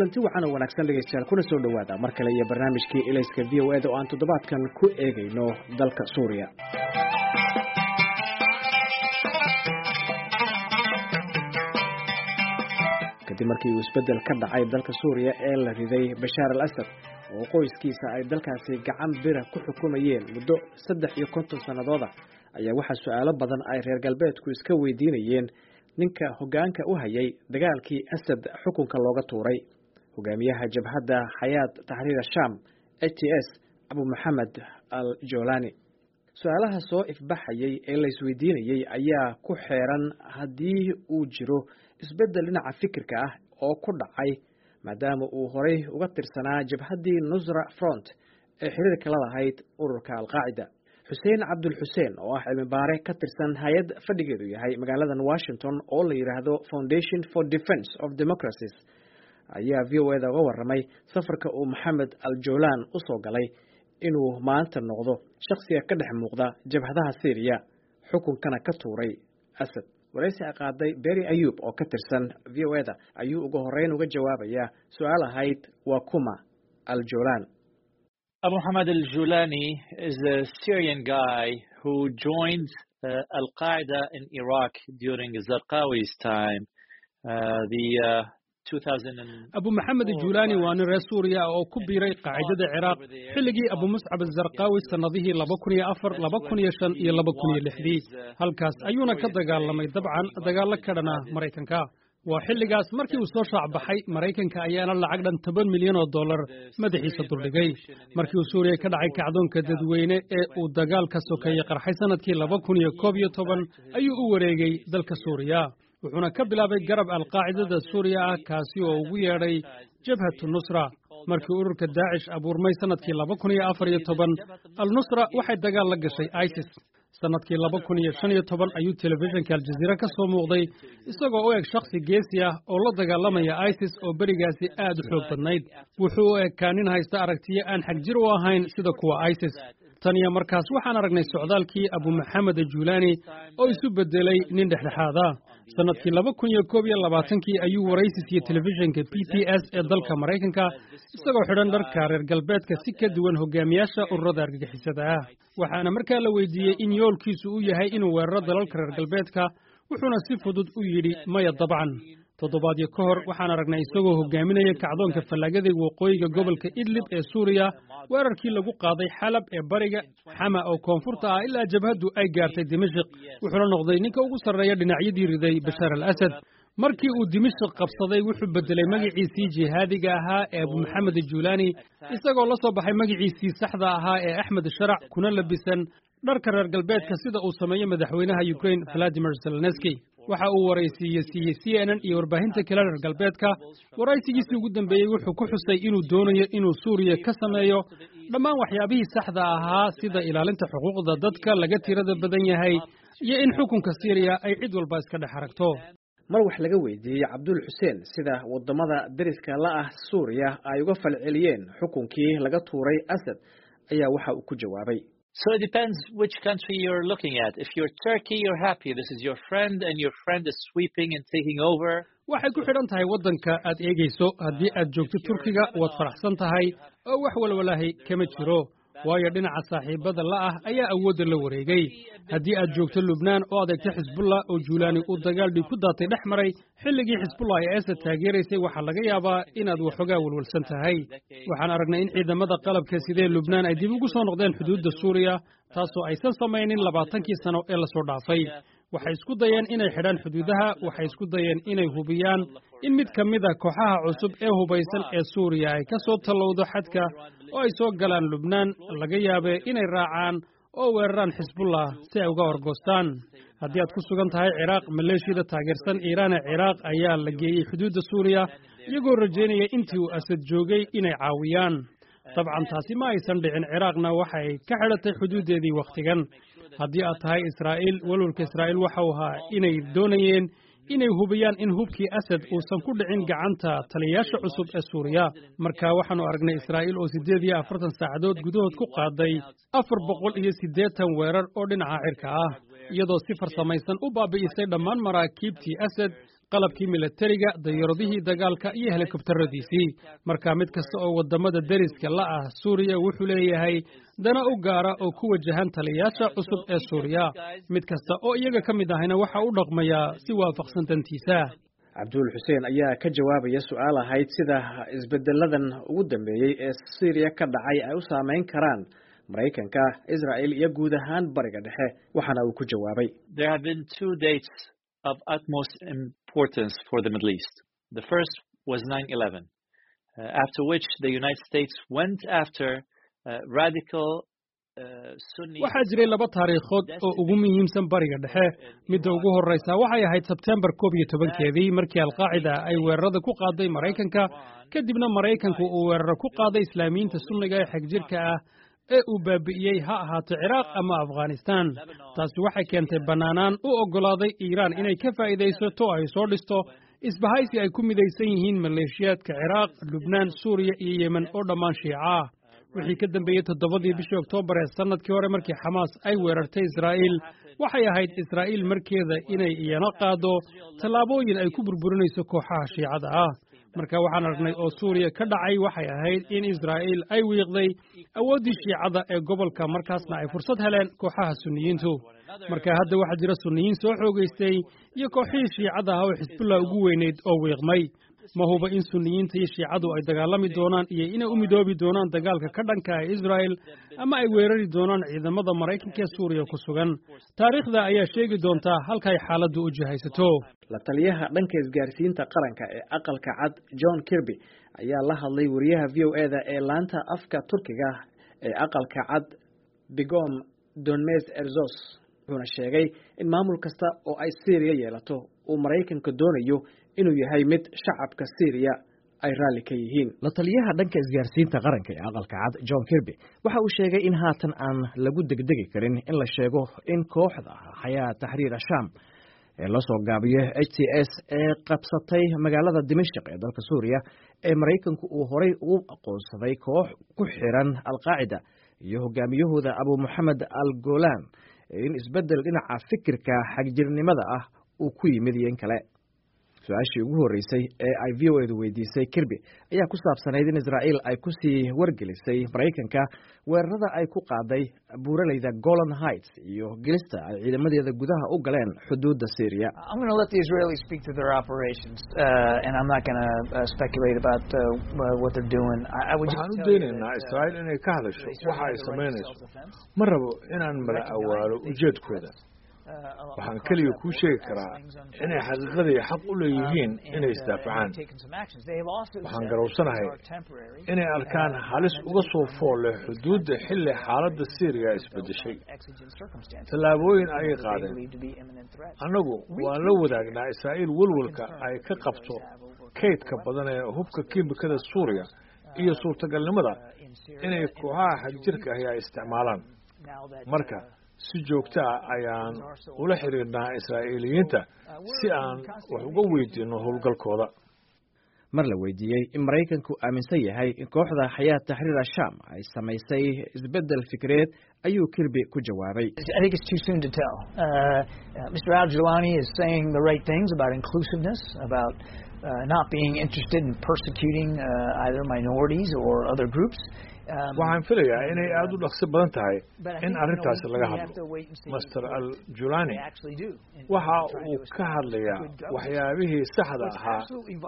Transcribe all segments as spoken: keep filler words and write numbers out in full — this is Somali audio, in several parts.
kulanti wacan oo wanaagsan dhegeystayaal kuna soo dhawaada mar kale iyo barnaamijkii ilayska v o a da oo aan toddobaadkan ku eegayno dalka Suuriya. kadib markii uu isbedel ka dhacay dalka Suuriya ee la riday Bashar al-Assad oo qoyskiisa ay dalkaasi gacan bira ku xukumayeen muddo saddex iyo konton sannadood ayaa waxa su'aalo badan ay reer galbeedku iska weydiinayeen ninka hoggaanka u hayay dagaalkii Assad xukunka looga tuuray hogaamiyaha jabhadda Hayat Tahrir al-Sham H T S Abu Muhammad al-Jolani. su'aalaha soo ifbaxayay ee la isweydiinayay ayaa ku xeeran haddii uu jiro isbedel dhinaca fikirka ah oo ku dhacay maadaama uu horay uga tirsanaa jabhaddii Nusra Front ee xiriirka la lahayd ururka al-Qaacida. Hussein Abdul Hussein oo ah cilmi baare ka tirsan hay'ad fadhigeedu yahay magaalada Washington oo la yiraahdo Foundation for Defense of Democracies ayaa V O A da uga warramay safarka uu Mohammed al-Jolan u soo galay inuu maanta noqdo shakhsiga ka dhex muuqda jabhadaha Syria xukunkana ka tuuray Assad. waraysi qaaday Beri Ayub oo ka tirsan V O A da ayuu ugu horeyn uga jawaabaya su'aal ahayd waa kuma al-Jolan. Abu Muhammad al-Jolani is a Syrian guy who joined uh, al-Qaeda in Iraq during Zarqawi's time. Uh, the uh, Abu Muhammad al-Jolani waa nin reer Suuriya oo ku biiray qaacidada Iraq xilligii Abu Mus'ab al-Zarqawi sanadihii laba kun iyo afar, laba kun iyo shan iyo laba kun iyo lix. halkaas ayuuna ka dagaalamay dabcan dagaalo ka dhana Mareykanka. waa xilligaas markii uu soo shaac baxay Mareykanka ayaana lacag dhan toban milyan oo dollar madaxiisa duldhigay markii uu Suuriya ka dhacay kacdoonka dadweyne ee uu dagaalka sokeeyay qarxay sanadkii laba kun iyo koob iyo toban ayuu u wareegay dalka Suuriya wuxuuna ka bilaabay garab al-Qaacidada Suuriya ah kaasi oo ugu yeedhay Jabhatu Nusra. markii ururka Daesh abuurmay sanadkii laba kun iyo afar iyo toban al-Nusra waxay dagaal la gashay ISIS. sanadkii laba kun iyo shan iyo toban ayuu telefishinka Al Jazeera ka soo muuqday isagoo u eg shakhsi geesi ah oo la dagaalamaya ISIS oo berigaasi aad u xoog badnayd. wuxuu u ekaa nin haysta aragtiyo aan xagjir u ahayn sida kuwa ISIS. tan iyo markaas waxaan aragnay socdaalkii Abu Muhammad al-Jolani oo isu bedelay nin dhexdhexaad ah. sanadkii laba kun iyo koob iyo labaatankii ayuu waraysi siiyey telefishinka P T S ee dalka Mareykanka isagoo xidhan dharka reer galbeedka si ka duwan hogaamiyaasha ururada argagixisada ah. waxaana markaa la weydiiyey in yoolkiisu uu yahay inuu weeraro dalalka reer galbeedka wuxuuna si fudud u yidhi maya dabcan. toddobaadyo ka hor waxaan aragnay isagoo hogaaminaya kacdoonka fallaagada waqooyiga gobolka Idlib ee Suuriya weerarkii lagu qaaday Xalab ee bariga Xama oo koonfurta ah ilaa jabhadu ay gaartay Dimashq. wuxuuna noqday ninka ugu sarreeya dhinacyadii riday Bashar al-Assad. markii uu Dimashq qabsaday wuxuu bedelay magaciisii jihaadiga ahaa ee Abu Muhammad al-Jolani isagoo la soo baxay magaciisii saxda ahaa ee Ahmed Sharac kuna labisan dharka reer galbeedka sida uu sameeyay madaxweynaha Ukraine Vladimir Zelensky. waxa uu waraysiiyey C N N iyo warbaahinta kale reer galbeedka. waraysigiisii ugu dambeeyey wuxuu ku xusay inuu doonayo inuu Suuriya ka sameeyo dhammaan waxyaabihii saxda ahaa sida ilaalinta xuquuqda dadka laga tirada badan yahay iyo in xukunka Syria ay cid walba iska dhex aragto. mar wax laga weydiiyey Abdul Hussein sida wadamada dariska la ah Suuriya ay uga falceliyeen xukunkii laga tuuray Assad ayaa waxa uu ku jawaabay So it depends which country you're looking at. If you're Turkey, you're happy. This is your friend and your friend is sweeping and taking over. waxay ku xidhan tahay waddanka aad eegayso. haddii aad joogto Turkiga waad faraxsan tahay oo wax walwalahi kama jiro waayo dhinaca saaxiibada la ah ayaa awoodda la wareegay. haddii aad joogto Lubnaan oo adeegto Xisbullah oo Jolani uu dagaal dhig ku daatay dhex maray xilligii Xisbullah ay Assad taageeraysay waxaa laga yaabaa inaad waxoogaa walwalsan tahay. waxaan aragnay in ciidamada qalabka sidee Lubnaan ay dib ugu soo noqdeen xuduudda Suuriya taasoo aysan samaynin labaatankii sano ee la soo dhaafay. waxay isku dayeen inay xidhaan xuduudaha waxay isku dayeen inay hubiyaan in mid ka mid ah kooxaha cusub ee hubaysan ee Suuriya ay ka soo talowdo xadka oo ay soo galaan Lubnaan laga yaabee inay raacaan oo weeraraan Xisbullah si ay uga horgoostaan. haddii aad ku sugan tahay Ciraaq maleeshiyada taageersan Iiraan ee Ciraaq ayaa la geeyey xuduudda Suuriya iyagoo rajaynaya intii uu Assad joogay inay caawiyaan. dabcan taasi ma aysan dhicin. Ciraaqna waxay ka xidhatay xuduudeedii wakhtigan. haddii aad tahay Israa'iil walwalka Israa'iil waxa uu ahaa inay doonayeen inay hubiyaan in hubkii Assad uusan ku dhicin gacanta taliyayaasha cusub ee Suuriya. marka waxaanu aragnay Israa'iil oo siddeed iyo afartan saacadood gudahood ku qaaday afar boqol iyo siddeetan weerar oo dhinaca cirka ah iyadoo si farsamaysan u baabi'isay dhammaan maraakiibtii Assad qalabkii milatariga, dayaaradihii dagaalka iyo helikobtaradiisii. Marka mid kasta oo wadamada deriska la ah Suuriya wuxuu leeyahay dana u gaara oo ku wajahan taliyaasha cusub ee Suuriya. Mid kasta oo iyaga ka mid ahayna waxa uu dhaqmayaa si waafaqsan dantiisa. Cabdul Xuseen ayaa ka jawaabaya su'aal ahayd sida isbedeladan ugu dambeeyay ee Syria ka dhacay ay u saameyn karaan Mareykanka, Israel iyo guud ahaan Bariga Dhexe. Waxaana uu ku jawaabay: There have been two dates of utmost importance for the Middle East. The first was nine eleven, uh, after which the United States went after uh, radical waxaa jiray laba taariikhood oo ugu muhiimsan Bariga Dhexe. Midda ugu horeysa waxay ahayd Sebtembar koob iyo tobankeedii markii Al-Qaacida ay weerarada ku qaaday Mareykanka, kadibna Mareykanku uu weerar ku qaaday Islaamiyiinta Sunniga ee xagjirka ah ee uu baabi'iyey ha ahaato Ciraaq ama Afghanistan. Taasi waxay keentay banaanaan u ogolaaday Iiraan inay ka faa'iidaysato ay soo dhisto isbahaysi ay ku midaysan yihiin maleeshiyaadka Ciraaq, Lubnaan, Suuriya iyo Yemen oo dhammaan Shiica. wixii ka dambeeyay toddobadii bishii Oktoobar ee sanadkii hore markii Xamaas ay weerartay Israa'iil, waxay ahayd Israa'iil markeeda inay iyana qaado tallaabooyin ay ku burburinayso kooxaha Shiicada ah. marka waxaan aragnay oo Suuriya ka dhacay waxay ahayd in Israa'iil ay wiiqday awooddii Shiicada ee gobolka, markaasna ay fursad heleen kooxaha Sunniyiintu. marka hadda waxaa jira Sunniyiin soo xoogaystay iyo kooxihii Shiicada ah oo Xisbullah ugu weyneyd oo wiiqmay. ma huba in Sunniyiinta iyo Shiicadu ay dagaalami doonaan iyo inay u midoobi doonaan dagaalka ka dhanka ah Israa'iil, ama ay weerari doonaan ciidamada Mareykanka ee Suuriya ku sugan. taariikhda ayaa sheegi doonta halka ay xaaladdu u jihaysato. la taliyaha dhanka isgaarsiinta qaranka ee aqalka cad John Kirby ayaa la hadlay wariyaha V O A-da ee laanta afka Turkiga ee aqalka cad Bigom Donmez Erzos, wuxuuna sheegay in maamul kasta oo ay Syria yeelato uu Mareykanka doonayo inuu yahay mid shacabka Syria ay raalli ka yihiin. la taliyaha dhanka isgaarsiinta qaranka ee aqalka cad John Kirby waxa uu sheegay in haatan aan lagu degdegi karin in la sheego in kooxda Hayat Tahrir al-Sham ee la soo gaabiyo H T S ee qabsatay magaalada Dimashq ee dalka Suuriya ee Mareykanku uu horay ugu aqoonsaday koox ku xiran Al-Qaacida iyo hogaamiyahooda Abu Muhammad al-Golan in isbedel dhinaca fikirka xagjirnimada ah uu ku yimid in kale. su-aashii ugu horeysay ee ay V O A-du weydiisay Kirby ayaa ku saabsanayd in Israa'iil ay ku sii wargelisay Mareykanka weerarada ay ku qaaday buuraleyda Golan Heights iyo gelista ay ciidamadeeda gudaha u galeen xuduudda Syria. I'm going to let the Israelis speak to their operations uh, and I'm not going to uh, speculate about uh, what they're doing. I, I would just waxaan u deenaynaa Israa'iil inay ka hadasho waxa ay sameynayso. ma rabo inaan mala awaalo ujeedkooda. waxaan kaliya kuu sheegi karaa inay xaqiiqadii xaq u leeyihiin inay isdaafacaan. waxaan garowsanahay inay arkaan halis uga soo fool leh xuduudda xilli xaaladda Syria isbedeshay. tallaabooyin ayay qaadeen. annagu waan la wadaagnaa Israa'iil walwalka ay ka qabto kaydka badan ee hubka kiimikada Suuriya iyo suurtagalnimada inay kooxaha xagjirka ahi ay isticmaalaan. marka si joogto ah ayaan ula xiriirnaa Israa'iiliyiinta si aan wax uga weydiino howlgalkooda. mar la weydiiyey in Mareykanku aaminsan yahay in kooxda Hayat Tahrir al-Sham ay samaysay isbedel fikreed ayuu Kirby ku jawaabay: I think it's too soon to tell. Uh, uh, Mister al-Jilani is saying the right things about inclusiveness, about uh, not being interested in persecuting uh, either minorities or other groups. waxaan filayaa inay aada u dhaqsi badan tahay in arrintaasi laga hadlo. Master al-Julani waxa uu ka hadlayaa waxyaabihii saxda ahaa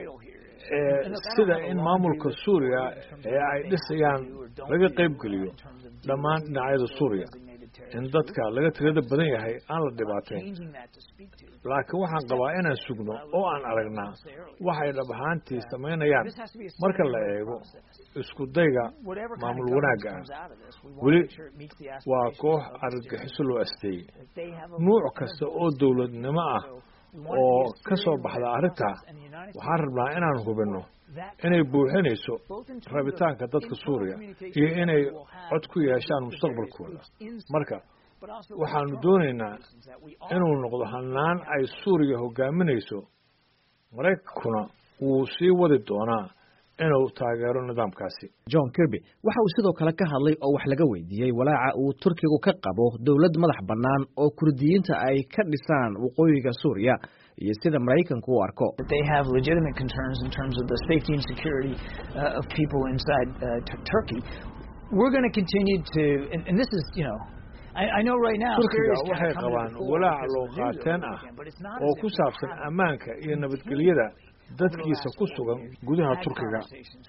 ee sida in maamulka Suuriya ee ay dhisayaan laga qayb geliyo dhammaan dhinacyada Suuriya, in dadka laga tirada badan yahay aan la dhibaateyn. laakiin waxaan qabaa inaan sugno oo aan aragnaa waxay dhab ahaantii samaynayaan marka la eego isku dayga maamul wanaagga ah. weli waa koox argagixiso loo asteeyey. nuuc kasta oo dowladnimo ah oo ka soo baxda arrintaa waxaan rabnaa inaan hubinno inay buuxinayso rabitaanka dadka Suuriya iyo inay cod ku yeeshaan mustaqbalkooda. marka waxaanu doonaynaa inuu noqdo hannaan ay Suuriya hogaaminayso. Mareykankuna wuu sii wadi doonaa inuu taageero nidaamkaasi. John Kirby waxa uu sidoo kale ka hadlay oo wax laga weydiiyey walaaca uu Turkigu ka qabo dawlad madax bannaan oo Kurdiyiinta ay ka dhisaan waqooyiga Suuriya iyo sida Mareykanku u arko. They have legitimate concerns in terms of the safety and security uh, of people inside uh, Turkey. We're going to continue to, and, and this is, you know, I, I know right now Turkiga waxay qabaan walaac loo qaateen ah oo ku saabsan ammaanka iyo nabadgelyada dadkiisa ku sugan gudaha Turkiga.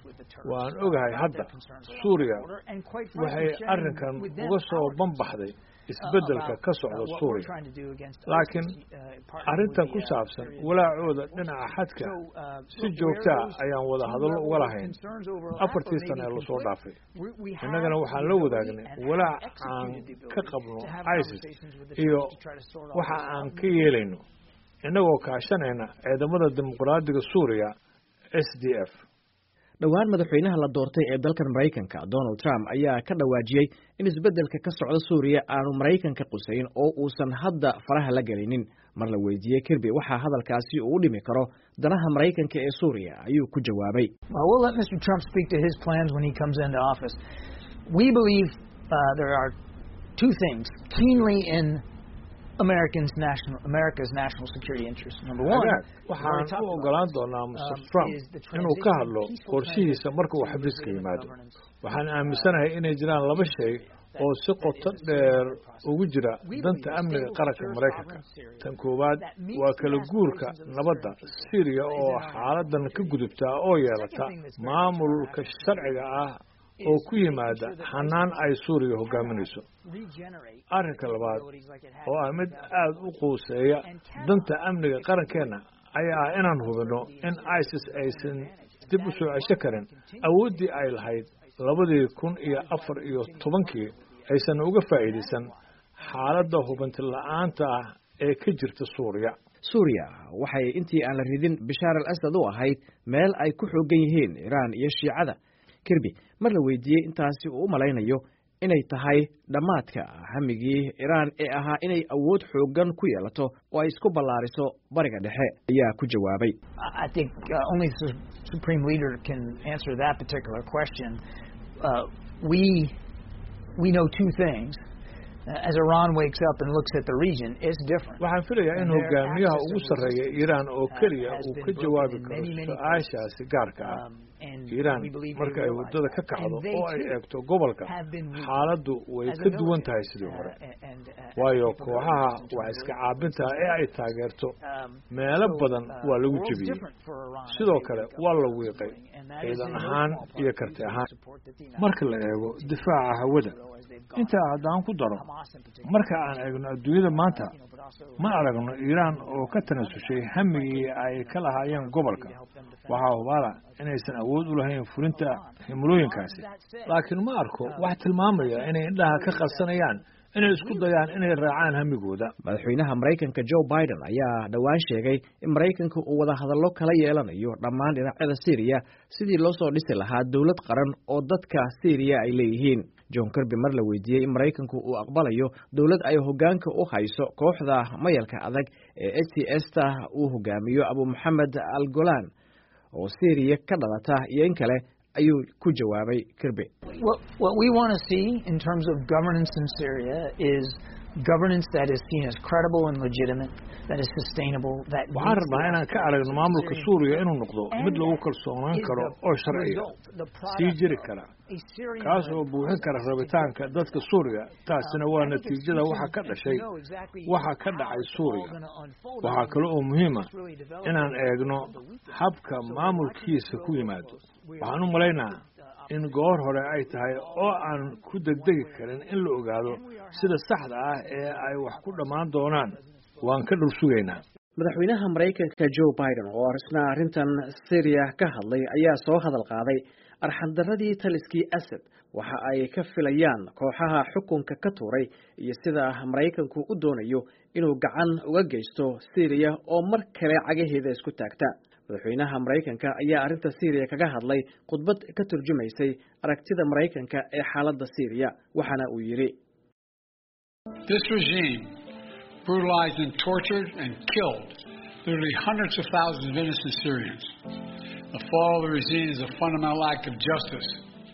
Waan ogahay hadda Suuriya waxay arrinkan uga soo banbaxday isbeddelka ka socda Suuriya, laakiin arrintan ku saabsan walaacooda dhinaca xadka si joogta ah ayaan wada hadallo uga lahayn afartii sano ee lasoo dhaafay. innagana waxaan la wadaagnay walaac aan ka qabno ISIS iyo waxa aan ka yeelayno innagoo kaashanayna ciidamada dimuqraadiga Suuriya S D F. dhowaan madaxweynaha la doortay ee dalkan Mareykanka Donald Trump ayaa ka dhawaajiyay in isbeddelka ka socda Suuriya aanu Mareykanka qusayn oo uusan hadda faraha la gelinin. mar la weydiiyey Kirby waxa hadalkaasi uu u dhimi karo danaha Mareykanka ee Suuriya ayuu ku jawaabay. Well, we'll let Mister Trump speak to his plans when he comes into office. We believe uh, there are two things keenly in Americans national America's national security interests. Number one, waxaan u ogolaan doonaa Mister Trump inuu ka hadlo qorshihiisa marka uu xafiiska yimaado. waxaan aaminsanahay inay jiraan laba shay oo si qoto dheer ugu jira danta amniga qaranka Mareykanka. tan koowaad waa kala guurka nabadda Syria oo xaaladan ka gudubta oo yeelata maamulka sharciga ah oo ku yimaada xanaan ay Suuriya hogaaminayso. arrinka labaad oo ah mid aad u quuseeya danta amniga qarankeena ayaa ah inaan hubino in ISIS aysan dib u soo cesho karin awooddii ay lahayd labadii kun iyo afar iyo tobankii aysan uga faa'iidaysan xaaladda hubanti la'aanta ah ee ka jirta Suuriya. Suuriya waxay intii aan la ridin Bashar al-Assad u ahayd meel ay ku xoogan yihiin Iran iyo Shiicada. Kirby mar la weydiiyey intaasi uu u malaynayo inay tahay dhamaadka hamigii Iran ee ahaa inay awood xoogan ku yeelato oo ay isku ballaariso bariga dhexe ayaa ku jawaabay. I think uh, only the supreme leader can answer that particular question. Uh, we we know two things. As Iran wakes up and looks at the region, it's different. waxaan filayaa in hogaamiyaha ugu sarreeya Iran oo kaliya uu ka jawaabi karo su'aashaasi gaarka ah. Iran marka ay wadada ka kacdo oo ay eegto gobolka xaaladdu way ka duwan tahay sidii hore, waayo kooxaha wax iska caabinta ee ay taageerto meelo badan waa lagu jebiyey, sidoo kale waa la wiiqay ciidan ahaan iyo karti ahaan. marka la eego difaaca hawada, intaa haddaan ku daro, marka aan eegno adduunyada maanta ma aragno Iran oo ka tanasushay hamigii ay ka lahaayeen gobolka. waxaa hubaala inaysan awood u lahayn fulinta himilooyinkaasi, laakiin ma arko wax tilmaamaya inay indhaha ka qarsanayaan inay isku dayaan inay raacaan hamigooda. madaxweynaha Mareykanka Joe Biden ayaa dhawaan sheegay in Mareykanka uu wada hadallo kala yeelanayo dhammaan dhinacyada Syria sidii loo soo dhisi lahaa dawlad qaran oo dadka Syria ay leeyihiin. John Kirby mar la weydiiyey in Mareykanku uu aqbalayo dawlad ay hoggaanka u hayso kooxda mayalka adag ee S T S-ta uu hogaamiyo Abu Mohammed al-Golan oo Syria ka dhalata iyo in kale ayuu ku jawaabay Kirby. What, what we want to see in terms of governance in Syria is governance that is seen as credible and legitimate, that is sustainable, that waxaan rabnaa inaan ka aragno maamulka Suuriya inuu noqdo mid lagu kalsoonaan karo oo sharciya sii jiri kara, kaas oo buuxin kara rabitaanka dadka Suuriya. taasina waa natiijada waxa ka dhashay waxa ka dhacay Suuriya. waxaa kale oo muhiima inaan eegno habka maamulkiisa ku yimaado. waxaan u malaynaa in goor hore ay tahay oo aan ku degdegi karin in la ogaado sida saxda ah ee ay wax ku dhammaan doonaan. waan ka dhul sugaynaa. madaxweynaha Mareykanka Joe Biden oo arsna arrintan Syria ka hadlay ayaa soo hadal qaaday arxandaradii taliskii Assad, waxa ay ka filayaan kooxaha xukunka ka tuuray iyo sida Mareykanku u doonayo inuu gacan uga geysto Syria oo mar kale cagaheeda isku taagta. madaxweynaha Mareykanka ayaa arrinta Syria kaga hadlay khudbad ka turjumaysay aragtida Mareykanka ee xaaladda Syria, waxaana uu yiri: This regime brutalized and tortured and killed literally hundreds of thousands of innocent Syrians. The fall of the regime is a fundamental act of justice.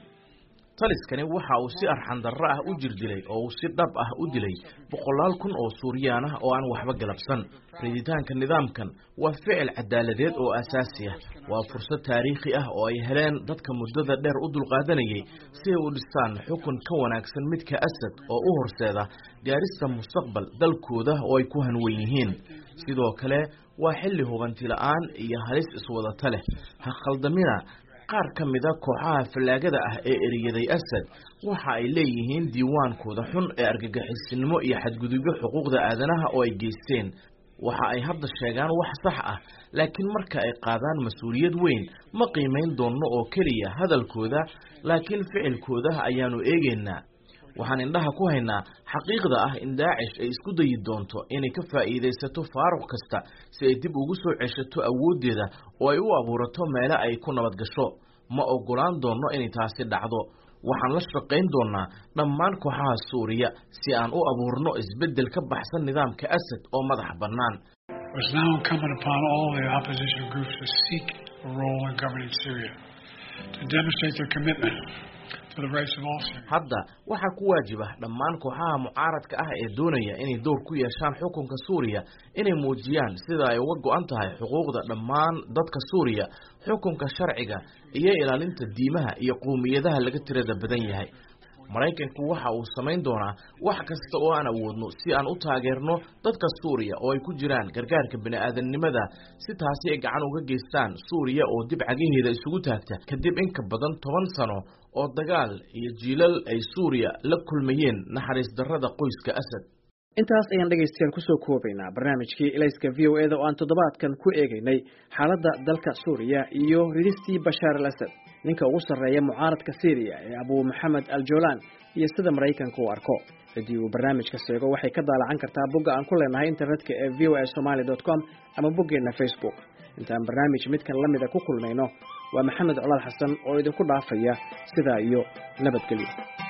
taliskani waxa uu si arxan darro ah u jirdilay oo uu si dhab ah u dilay boqolaal kun oo Suuriyaan ah oo aan waxba galabsan. Riditaanka nidaamkan waa ficil cadaaladeed oo asaasi ah, waa fursad taariikhi ah oo ay heleen dadka muddada dheer u dulqaadanayay si ay u dhistaan xukun ka wanaagsan midka Assad oo u horseeda gaarista mustaqbal dalkooda oo ay ku hanweyn yihiin. sidoo kale waa xilli hubanti la'aan iyo halis iswada leh. ha khaldamina qaar ka mid ah kooxaha falaagada ah ee eriyaday Assad waxa ay leeyihiin diiwaankooda xun ee argagixisnimo iyo xadgudubyo xuquuqda aadanaha oo ay geysteen. waxa ay hadda sheegaan wax sax ah, laakiin marka ay qaadaan mas'uuliyad weyn ma qiimeyn doono oo kaliya hadalkooda, laakiin ficilkooda ayaanu eegeynaa. waxaan indhaha ku haynaa xaqiiqda ah in Daesh ay isku dayi doonto inay ka faa'iideysato faaruq kasta si ay dib ugu soo ceshato awoodeeda oo ay u abuurato meelo ay ku nabad gasho. ma ogolaan doono inay taasi dhacdo. waxaan la shaqayn doonaa dhammaan kooxaha Suuriya si aan u abuurno isbeddel ka baxsan nidaamka Assad oo madax bannaan. It's now incumbent upon all the opposition groups to seek a role in governing Syria, to demonstrate their commitment to the rights of all Syrians. hadda waxa ku waajiba dhammaan kooxaha mucaaradka ah ee doonaya inay door ku yeeshaan xukunka Suuriya inay muujiyaan sida ay uga go'an tahay xuquuqda dhammaan dadka Suuriya, xukunka sharciga iyo ilaalinta diimaha iyo qowmiyadaha laga tirada badan yahay. Mareykanku waxa uu sameyn doonaa wax kasta oo aan awoodno si aan u taageerno dadka Suuriya oo ay ku jiraan gargaarka bini'aadanimada si taasi ay gacan uga geystaan Suuriya oo dib cagaheeda isugu taagta kadib in ka badan toban sano oo dagaal iyo jiilal ay Suuriya la kulmayeen naxariis darrada qoyska Assad. intaas ayaan dhageystayaal ku soo koobaynaa barnaamijkii Ilayska V O A da oo aan toddobaadkan ku eegaynay xaaladda dalka Suuriya iyo ridistii Bashar al-Assad, ninka ugu sarreeya mucaaradka Syria ee Abu Mohammed al-Julan, iyo sida Mareykanku u arko. haddii uu barnaamijka seego waxay ka daalacan kartaa bogga aan ku leenahay internetka ee v o a somali dot com ama boggeena Facebook. intaan barnaamij midkan la mida ku kulmayno waa Maxamed Colaad Xasan oo idinku dhaafaya sidaa iyo nabadgelyo.